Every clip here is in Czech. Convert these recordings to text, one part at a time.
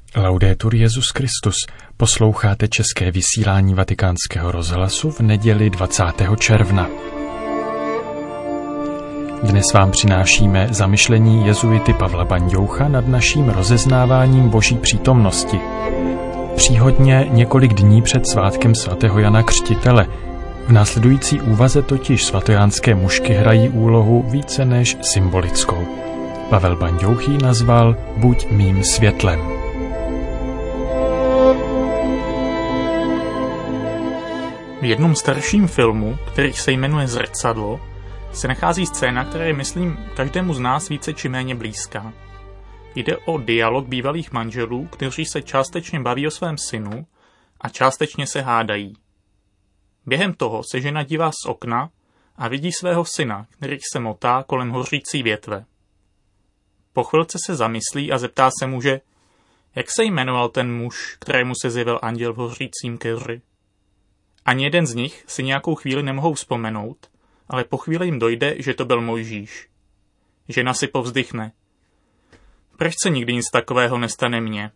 Laudetur Jesus Christus. Posloucháte české vysílání Vatikánského rozhlasu v neděli 20. června. Dnes vám přinášíme zamyšlení jezuity Pavla Banďoucha nad naším rozeznáváním Boží přítomnosti. Příhodně několik dní před svátkem svatého Jana Křtitele. V následující úvaze totiž svatojánské mušky hrají úlohu více než symbolickou. Pavel Banďouch ji nazval Buď mým světlem. V jednom starším filmu, který se jmenuje Zrcadlo, se nachází scéna, která je, myslím, každému z nás více či méně blízká. Jde o dialog bývalých manželů, kteří se částečně baví o svém synu a částečně se hádají. Během toho se žena dívá z okna a vidí svého syna, který se motá kolem hořící větve. Po chvilce se zamyslí a zeptá se muže, jak se jmenoval ten muž, kterému se zjevil anděl v hořícím keři. Ani jeden z nich si nějakou chvíli nemohou vzpomenout, ale po chvíli jim dojde, že to byl Mojžíš. Žena si povzdychne. Proč se nikdy nic takového nestane mně?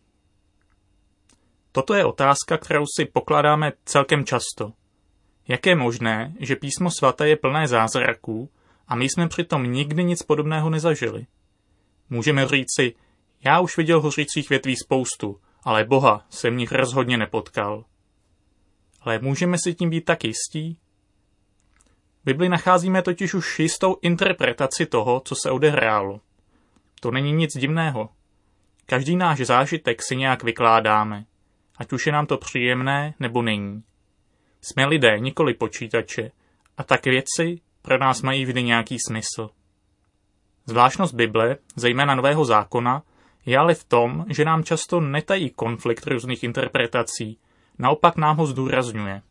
Toto je otázka, kterou si pokládáme celkem často. Jak je možné, že písmo svaté je plné zázraků a my jsme přitom nikdy nic podobného nezažili? Můžeme říci, já už viděl hořících větví spoustu, ale Boha jsem v nich rozhodně nepotkal. Ale můžeme si tím být tak jistí? V Bibli nacházíme totiž už jistou interpretaci toho, co se odehrálo. To není nic divného. Každý náš zážitek si nějak vykládáme, ať už je nám to příjemné, nebo není. Jsme lidé, nikoli počítače, a tak věci pro nás mají vždy nějaký smysl. Zvláštnost Bible, zejména Nového zákona, je ale v tom, že nám často netají konflikt různých interpretací, naopak nám ho zdůrazňuje.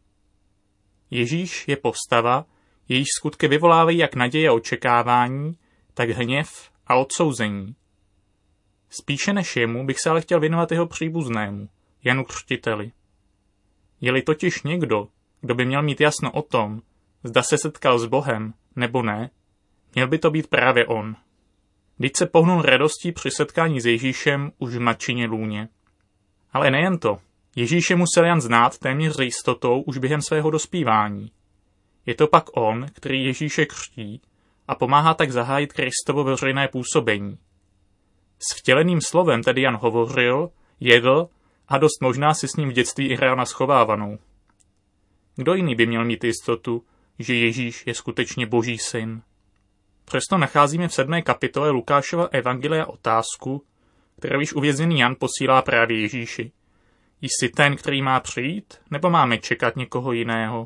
Ježíš je postava, jejíž skutky vyvolávají jak naděje a očekávání, tak hněv a odsouzení. Spíše než jemu bych se ale chtěl věnovat jeho příbuznému, Janu Křtiteli. Je-li totiž někdo, kdo by měl mít jasno o tom, zda se setkal s Bohem nebo ne, měl by to být právě on. Vždyť se pohnul radostí při setkání s Ježíšem už v matčině lůně. Ale nejen to. Ježíše musel Jan znát téměř s jistotou už během svého dospívání. Je to pak on, který Ježíše křtí a pomáhá tak zahájit Kristovo veřejné působení. S vtěleným slovem tedy Jan hovořil, jedl a dost možná si s ním v dětství i hrál na schovávanou. Kdo jiný by měl mít jistotu, že Ježíš je skutečně Boží syn? Přesto nacházíme v 7. kapitole Lukášova evangelia otázku, kterou již uvězněný Jan posílá právě Ježíši. Jsi ten, který má přijít, nebo máme čekat někoho jiného?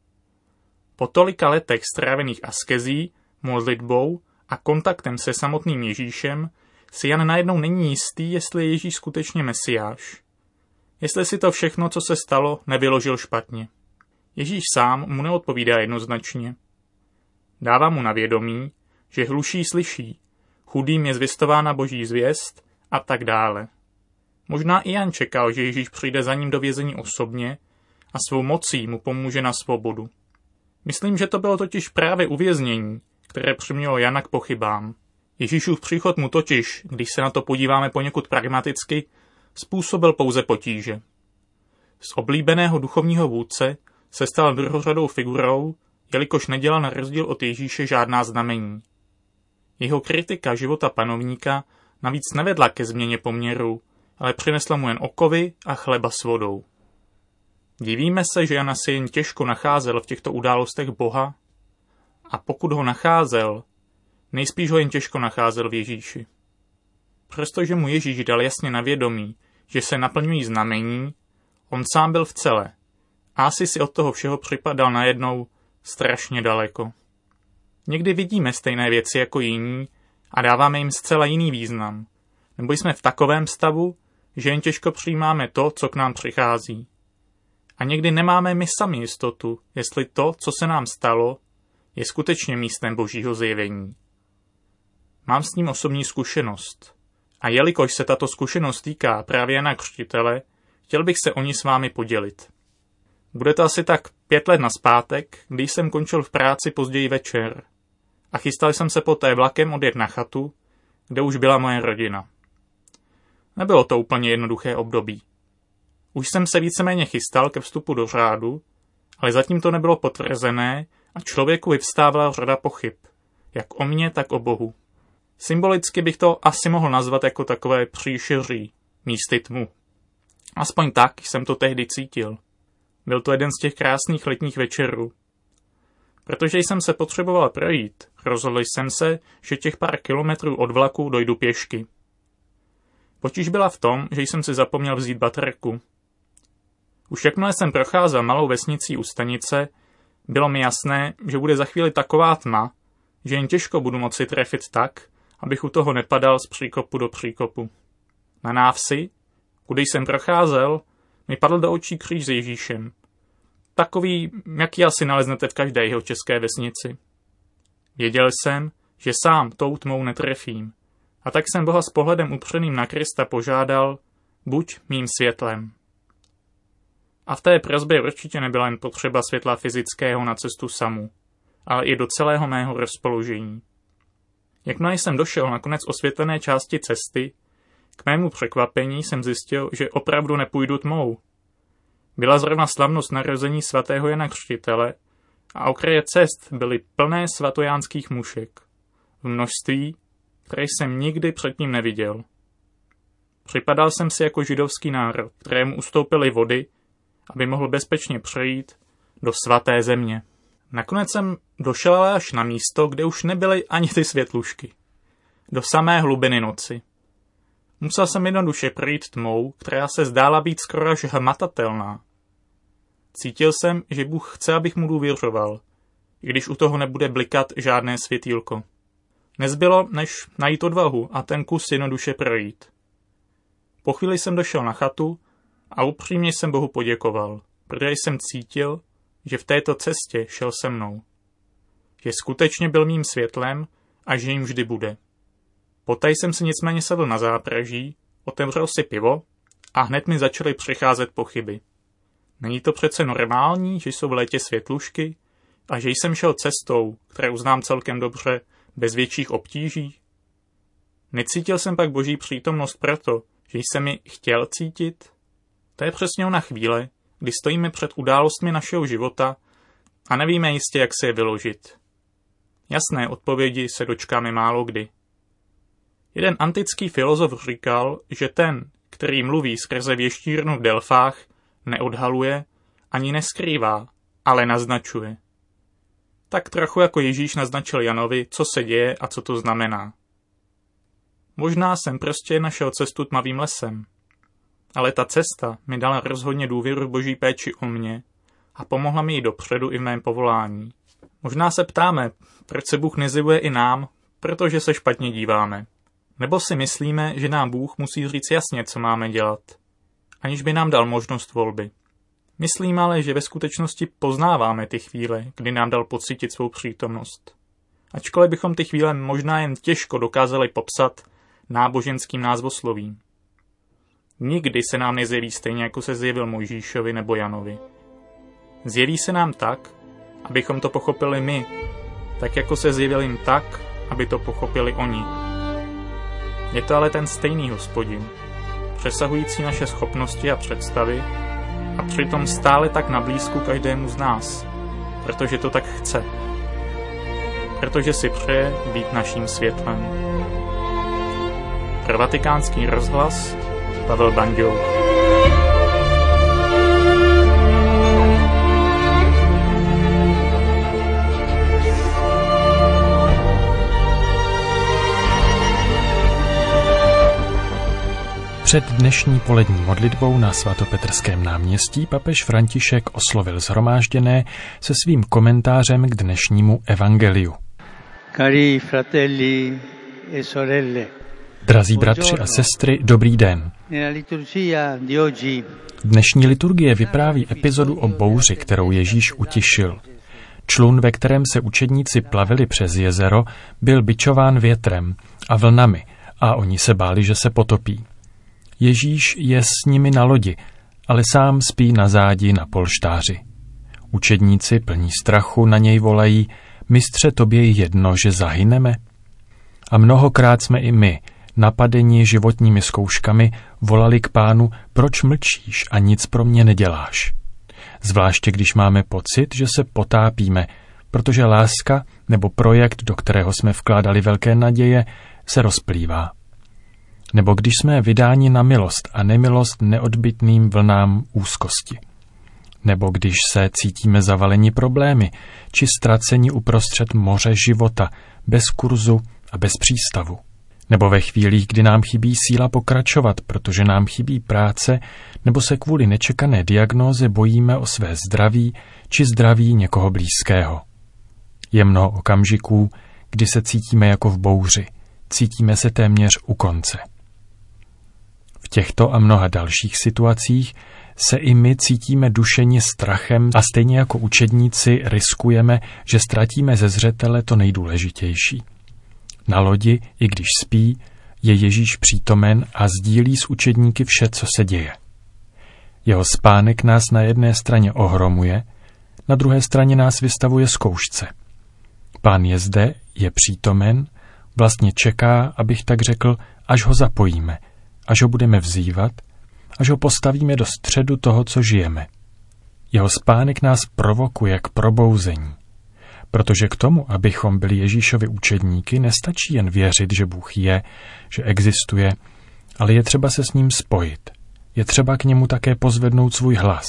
Po tolika letech strávených askezí, modlitbou a kontaktem se samotným Ježíšem si Jan najednou není jistý, jestli je Ježíš skutečně Mesiáš. Jestli si to všechno, co se stalo, nevyložil špatně. Ježíš sám mu neodpovídá jednoznačně. Dává mu na vědomí, že hluší slyší, chudým je zvěstována Boží zvěst a tak dále. Možná i Jan čekal, že Ježíš přijde za ním do vězení osobně a svou mocí mu pomůže na svobodu. Myslím, že to bylo totiž právě uvěznění, které přimělo Jana k pochybám. Ježíšův příchod mu totiž, když se na to podíváme poněkud pragmaticky, způsobil pouze potíže. Z oblíbeného duchovního vůdce se stal druhořadou figurou, jelikož nedělal na rozdíl od Ježíše žádná znamení. Jeho kritika života panovníka navíc nevedla ke změně poměru, ale přinesla mu jen okovy a chleba s vodou. Divíme se, že Jana si jen těžko nacházel v těchto událostech Boha, a pokud ho nacházel, nejspíš ho jen těžko nacházel v Ježíši. Přestože mu Ježíš dal jasně na vědomí, že se naplňují znamení, on sám byl v cele a asi si od toho všeho připadal najednou strašně daleko. Někdy vidíme stejné věci jako jiní a dáváme jim zcela jiný význam, nebo jsme v takovém stavu, že jen těžko přijímáme to, co k nám přichází. A někdy nemáme my sami jistotu, jestli to, co se nám stalo, je skutečně místem Božího zjevení. Mám s ním osobní zkušenost. A jelikož se tato zkušenost týká právě Jana Křtitele, chtěl bych se o ní s vámi podělit. Bude to asi tak 5 let nazpátek, když jsem končil v práci později večer a chystal jsem se poté vlakem odjet na chatu, kde už byla moje rodina. Nebylo to úplně jednoduché období. Už jsem se víceméně chystal ke vstupu do řádu, ale zatím to nebylo potvrzené a člověku vyvstávala řada pochyb, jak o mně, tak o Bohu. Symbolicky bych to asi mohl nazvat jako takové příšeří, místy tmu. Aspoň tak jsem to tehdy cítil. Byl to jeden z těch krásných letních večerů. Protože jsem se potřeboval projít, rozhodl jsem se, že těch pár kilometrů od vlaku dojdu pěšky. Potíž byla v tom, že jsem si zapomněl vzít baterku. Už jakmile jsem procházel malou vesnicí u stanice, bylo mi jasné, že bude za chvíli taková tma, že jen těžko budu moci trefit tak, abych u toho nepadal z příkopu do příkopu. Na návsi, kudy jsem procházel, mi padl do očí kříž s Ježíšem. Takový, jaký asi naleznete v každé jeho české vesnici. Věděl jsem, že sám tou tmou netrefím. A tak jsem Boha s pohledem upřeným na Krista požádal, buď mým světlem. A v té prosbě určitě nebyla jen potřeba světla fyzického na cestu samu, ale i do celého mého rozpoložení. Jakmile jsem došel na konec osvětlené části cesty, k mému překvapení jsem zjistil, že opravdu nepůjdu tmou. Byla zrovna slavnost narození svatého Jana Křtitele a okraje cest byly plné svatojánských mušek. V množství, které jsem nikdy předtím neviděl. Připadal jsem si jako židovský národ, kterému ustoupily vody, aby mohl bezpečně přejít do svaté země. Nakonec jsem došel ale až na místo, kde už nebyly ani ty světlušky. Do samé hlubiny noci. Musel jsem jednoduše projít tmou, která se zdála být skoro až hmatatelná. Cítil jsem, že Bůh chce, abych mu důvěřoval, i když u toho nebude blikat žádné světýlko. Nezbylo, než najít odvahu a ten kus jednoduše projít. Po chvíli jsem došel na chatu a upřímně jsem Bohu poděkoval, protože jsem cítil, že v této cestě šel se mnou. Že skutečně byl mým světlem a že jim vždy bude. Poté jsem si nicméně sedl na zápraží, otevřel si pivo a hned mi začaly přicházet pochyby. Není to přece normální, že jsou v létě světlušky a že jsem šel cestou, kterou znám celkem dobře, bez větších obtíží? Necítil jsem pak Boží přítomnost proto, že jsem ji chtěl cítit? To je přesně ona chvíle, kdy stojíme před událostmi našeho života a nevíme jistě, jak se je vyložit. Jasné odpovědi se dočkáme málo kdy. Jeden antický filozof říkal, že ten, který mluví skrze věštírnu v Delfách, neodhaluje ani neskrývá, ale naznačuje. Tak trochu jako Ježíš naznačil Janovi, co se děje a co to znamená. Možná jsem prostě našel cestu tmavým lesem, ale ta cesta mi dala rozhodně důvěru v Boží péči o mě a pomohla mi ji dopředu i v mém povolání. Možná se ptáme, proč se Bůh nezjevuje i nám, protože se špatně díváme. Nebo si myslíme, že nám Bůh musí říct jasně, co máme dělat, aniž by nám dal možnost volby. Myslím ale, že ve skutečnosti poznáváme ty chvíle, kdy nám dal pocítit svou přítomnost. Ačkoliv bychom ty chvíle možná jen těžko dokázali popsat náboženským názvoslovím. Nikdy se nám nezjeví stejně, jako se zjevil Mojžíšovi nebo Janovi. Zjeví se nám tak, abychom to pochopili my, tak jako se zjevil jim tak, aby to pochopili oni. Je to ale ten stejný Hospodin, přesahující naše schopnosti a představy a přitom stále tak na blízku každému z nás, protože to tak chce. Protože si přeje být naším světlem. Pro Vatikánský rozhlas Pavel Banďouch. Před dnešní polední modlitbou na svatopetrském náměstí papež František oslovil shromážděné se svým komentářem k dnešnímu evangeliu. Cari fratelli e sorelle. Drazí bratři a sestry, dobrý den. Dnešní liturgie vypráví epizodu o bouři, kterou Ježíš utišil. Člun, ve kterém se učedníci plavili přes jezero, byl bičován větrem a vlnami a oni se báli, že se potopí. Ježíš je s nimi na lodi, ale sám spí na zádi na polštáři. Učedníci plní strachu na něj volají: Mistře, tobě je jedno, že zahyneme? A mnohokrát jsme i my napadeni životními zkouškami, volali k Pánu: proč mlčíš a nic pro mě neděláš? Zvláště když máme pocit, že se potápíme, protože láska nebo projekt, do kterého jsme vkládali velké naděje, se rozplývá. Nebo když jsme vydáni na milost a nemilost neodbytným vlnám úzkosti. Nebo když se cítíme zavaleni problémy, či ztraceni uprostřed moře života, bez kurzu a bez přístavu. Nebo ve chvílích, kdy nám chybí síla pokračovat, protože nám chybí práce, nebo se kvůli nečekané diagnóze bojíme o své zdraví či zdraví někoho blízkého. Je mnoho okamžiků, kdy se cítíme jako v bouři, cítíme se téměř u konce. V těchto a mnoha dalších situacích se i my cítíme dušeni strachem a stejně jako učedníci riskujeme, že ztratíme ze zřetele to nejdůležitější. Na lodi, i když spí, je Ježíš přítomen a sdílí s učedníky vše, co se děje. Jeho spánek nás na jedné straně ohromuje, na druhé straně nás vystavuje zkoušce. Pán je zde, je přítomen, vlastně čeká, abych tak řekl, až ho zapojíme, až ho budeme vzývat, až ho postavíme do středu toho, co žijeme. Jeho spánek nás provokuje k probouzení. Protože k tomu, abychom byli Ježíšovi učedníky, nestačí jen věřit, že Bůh je, že existuje, ale je třeba se s ním spojit. Je třeba k němu také pozvednout svůj hlas.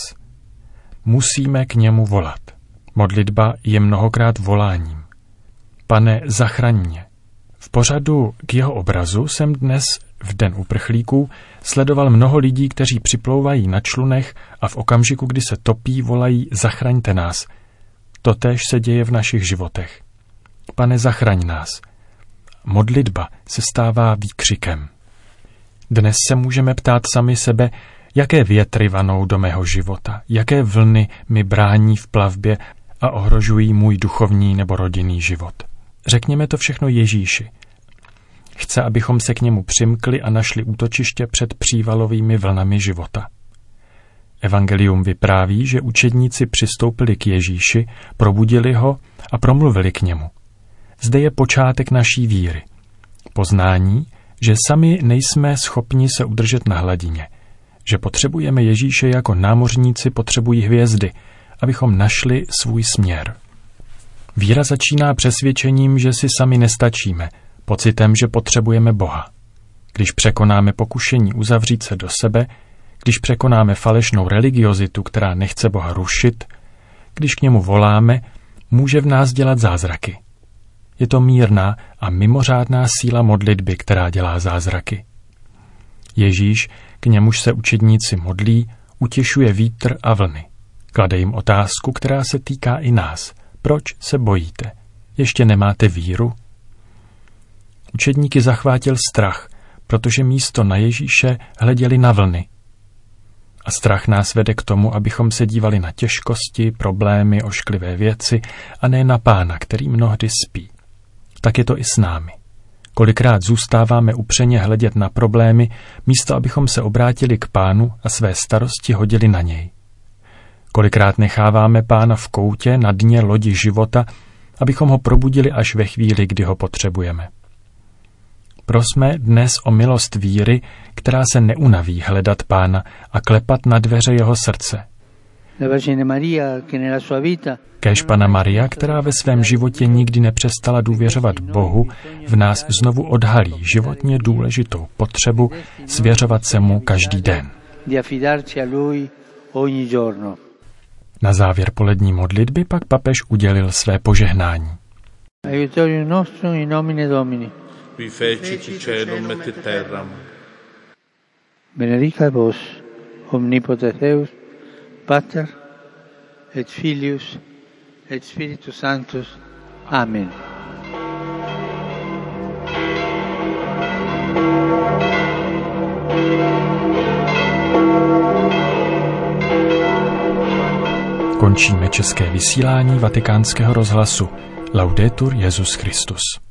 Musíme k němu volat. Modlitba je mnohokrát voláním. Pane, zachraň mě. V pořadu K jeho obrazu jsem dnes v Den uprchlíků sledoval mnoho lidí, kteří připlouvají na člunech a v okamžiku, kdy se topí, volají: zachraňte nás. Totéž se děje v našich životech. Pane, zachraň nás. Modlitba se stává výkřikem. Dnes se můžeme ptát sami sebe, jaké větry vanou do mého života, jaké vlny mi brání v plavbě a ohrožují můj duchovní nebo rodinný život. Řekněme to všechno Ježíši. Chce, abychom se k němu přimkli a našli útočiště před přívalovými vlnami života. Evangelium vypráví, že učedníci přistoupili k Ježíši, probudili ho a promluvili k němu. Zde je počátek naší víry. Poznání, že sami nejsme schopni se udržet na hladině, že potřebujeme Ježíše jako námořníci potřebují hvězdy, abychom našli svůj směr. Víra začíná přesvědčením, že si sami nestačíme, pocitem, že potřebujeme Boha. Když překonáme pokušení uzavřít se do sebe, když překonáme falešnou religiozitu, která nechce Boha rušit, když k němu voláme, může v nás dělat zázraky. Je to mírná a mimořádná síla modlitby, která dělá zázraky. Ježíš, k němuž se učedníci modlí, utěšuje vítr a vlny. Klade jim otázku, která se týká i nás. Proč se bojíte? Ještě nemáte víru? Učedníky zachvátil strach, protože místo na Ježíše hleděli na vlny. A strach nás vede k tomu, abychom se dívali na těžkosti, problémy, ošklivé věci a ne na Pána, který mnohdy spí. Tak je to i s námi. Kolikrát zůstáváme upřeně hledět na problémy, místo abychom se obrátili k Pánu a své starosti hodili na něj. Kolikrát necháváme Pána v koutě na dně lodi života, abychom ho probudili až ve chvíli, kdy ho potřebujeme. Prosme dnes o milost víry, která se neunaví hledat Pána a klepat na dveře jeho srdce. Kéž Panna Maria, která ve svém životě nikdy nepřestala důvěřovat Bohu, v nás znovu odhalí životně důležitou potřebu svěřovat se mu každý den. Na závěr polední modlitby pak papež udělil své požehnání. Aiutorium nostrum in nomine Domini. Qui fecit caelum et terram. Benedicat vos, omnipotens Deus, Pater et Filius et Spiritus Sanctus. Amen. Končíme české vysílání Vatikánského rozhlasu. Laudetur Jesus Christus.